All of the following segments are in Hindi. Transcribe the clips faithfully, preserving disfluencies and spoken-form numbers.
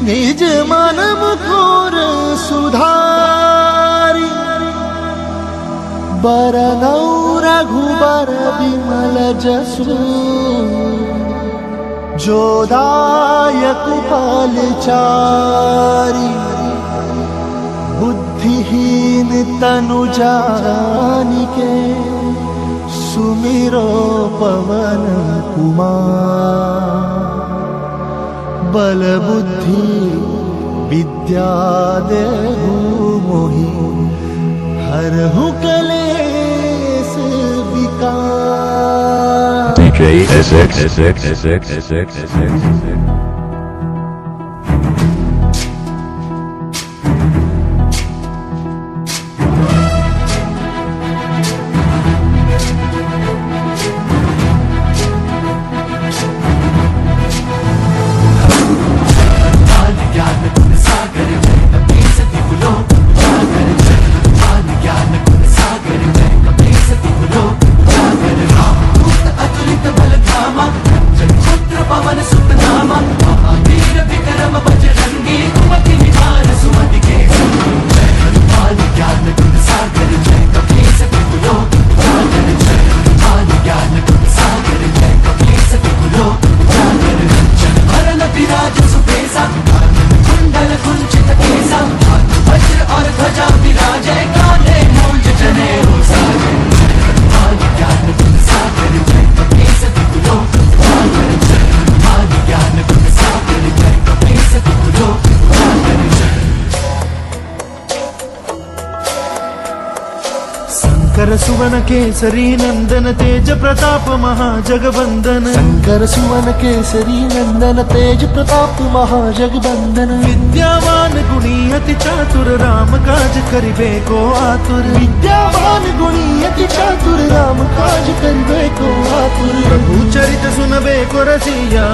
निज मन मुकुर सुधारी बरनौ रघुबर विमल जसु जोदायक फलचारी बुद्धिहीन तनु जानिके सुमिरो पवन कुमार बल बुद्धि विद्या देहु मोहि हरहु कलेश विकार। D J S X S X S X S X S X S X Shankar सुवन केसरी नंदन तेज प्रताप महाजगबंदन शंकर सुवन केसरी नंदन तेज प्रताप महाजगबंदन विद्यावान गुणी अति चातुर राम काज करिबे को आतुर विद्यावान गुणी अति चातुर राम काज करिबे को आतुर प्रभु चरित सुनबे को रसिया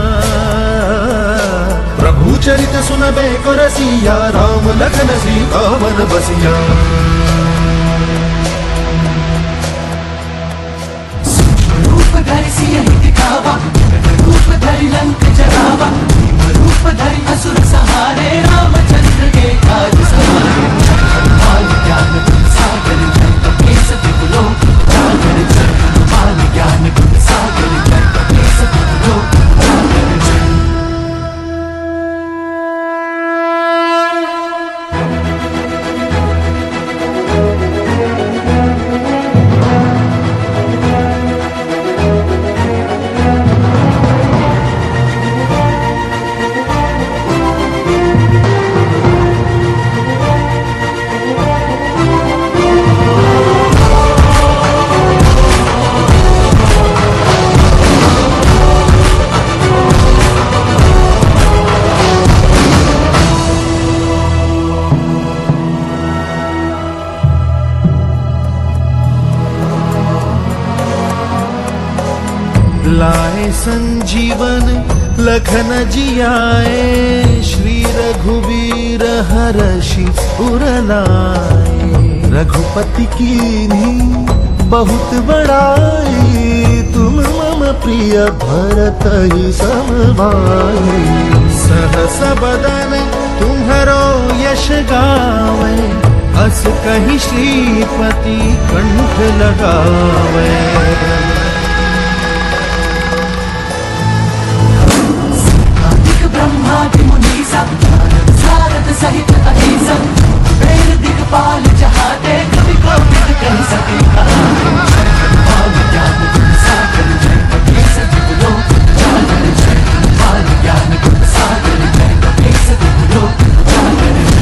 प्रभु चरित सुनबे को रसिया राम लखन सीता मन बसिया। धरि सियहि दिखावा रूप धरि लंक जरावा रूप धरि असुर सहारे रामचंद्र के काज सवारे हनुमान ज्ञान गुण सागर जय कपीस तिहुलो सागर जय हनुमान ज्ञान गुण सागर जय कपीस तिहुलो सागर जय। लाए संजीवन लखन जियाए श्री रघुवीर हरषि उर लाए रघुपति कीन्ही बहुत बड़ाई तुम मम प्रिय भरत ही सम भाई सहस बदन तुम्हरो यश गावे अस कहि श्रीपति कंठ लगावे। ब्रह्मादि मुनीसा सारद सहित अहिसा वेद दिक्पाल जहाते कवि कोविद कहि सके हनुमान ज्ञान गुण सागर जय कपीस तिहुलो सागर जय हनुमान ज्ञान गुण सागर जय कपीस तिहुलो सागर जय।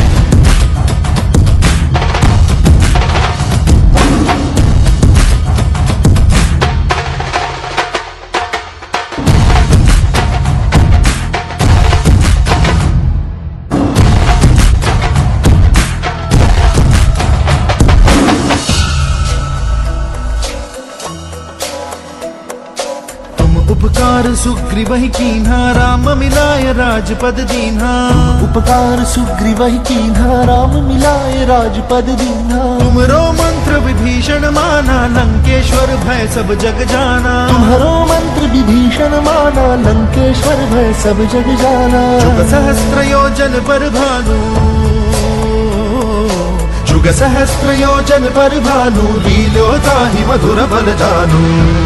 सुग्रीव ही कीन्हा राम मिलाय राजपद दीन्हा। उपकार सुग्रीव ही कीन्हा राम मिलाए राजपद दीन्हा। तुमरो मंत्र विभीषण माना लंकेश्वर भय सब जग जाना। तुम्हारो मंत्र विभीषण माना लंकेश्वर भय सब जग जाना। जुग सहस्त्र योजन पर भानु जुग सहस्त्र योजन पर भानु लीलो ताहि मधुर बल जानु।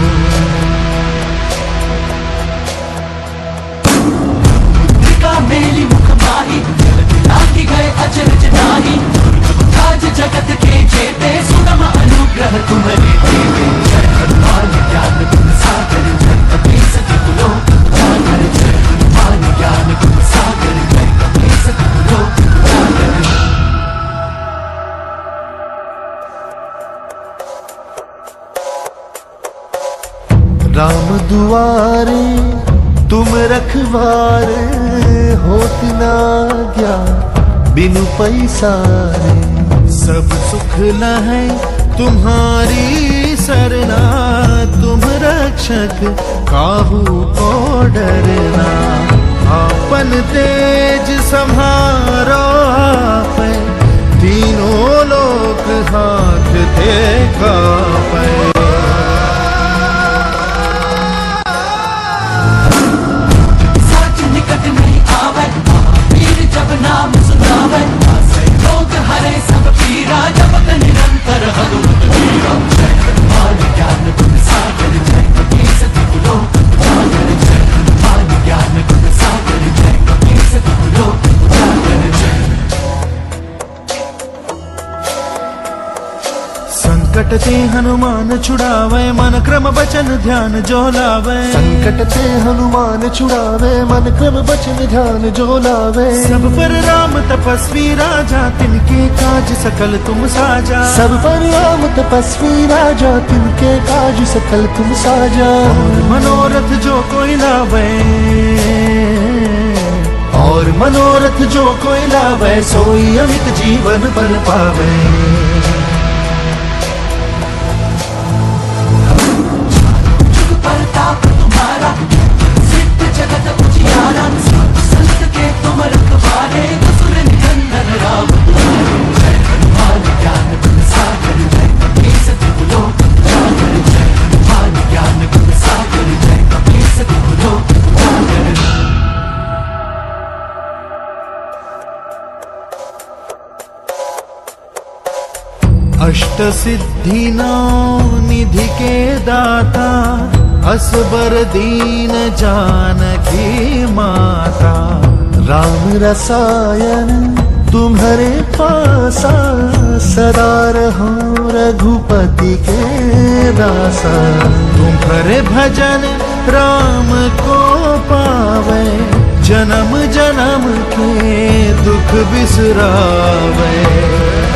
मेली मुख माही लागी गए अचरज नाही। राज जगत के जेते सुगम अनुग्रह तुम्हारे देते। जय हनुमान ज्ञान गुण सागर जय कपीस तिहुलो जागर। जय हनुमान ज्ञान गुण सागर जय कपीस तिहुलो जागर। राम दुआरे तुम रखवारे होत ना गया बिनु पैसारे। सब सुख लहै तुम्हारी सरना तुम रक्षक काहू को डरना। आपन तेज सम्हारो आपै तीनों लोक हाथ थे कापै। नाम सुनावे लोग हरे सब पीरा जपत निरंतर हनुमत वीरा। जय हनुमान ज्ञान गुण सागर जय कपीस तिहुलो जागर। जय हनुमान ज्ञान गुण सागर जय कपीस तिहुलो जागर। संकट ते हनुमान छुड़ावे मन क्रम बचन ध्यान जो लावे। संकट ते हनुमान छुड़ावे मन क्रम बचन ध्यान जो लावे। सब पर राम तपस्वी राजा तिनके काज सकल तुम साजा। सब पर राम तपस्वी राजा तिनके काज सकल तुम साजा। और मनोरथ जो कोई लावे और मनोरथ जो कोई लावे सोई अमित जीवन बल पावे। तुम्हारा सिद्ध जगत उजियारा। संत के तुम रखवारे असुर निकंदन राम तुम्हारे। जय हनुमान ज्ञान गुण सागर जय कपीस तिहुलो जागर। जय हनुमान ज्ञान गुण सागर जय कपीस तिहुलो जागर। अष्ट सिद्धि नौ निधि के दाता असबर दीन जानकी माता। राम रसायन तुम्हारे पासा सदा रहो रघुपति के दासा। तुम्हारे भजन राम को पावे जन्म जन्म के दुख बिसरावे।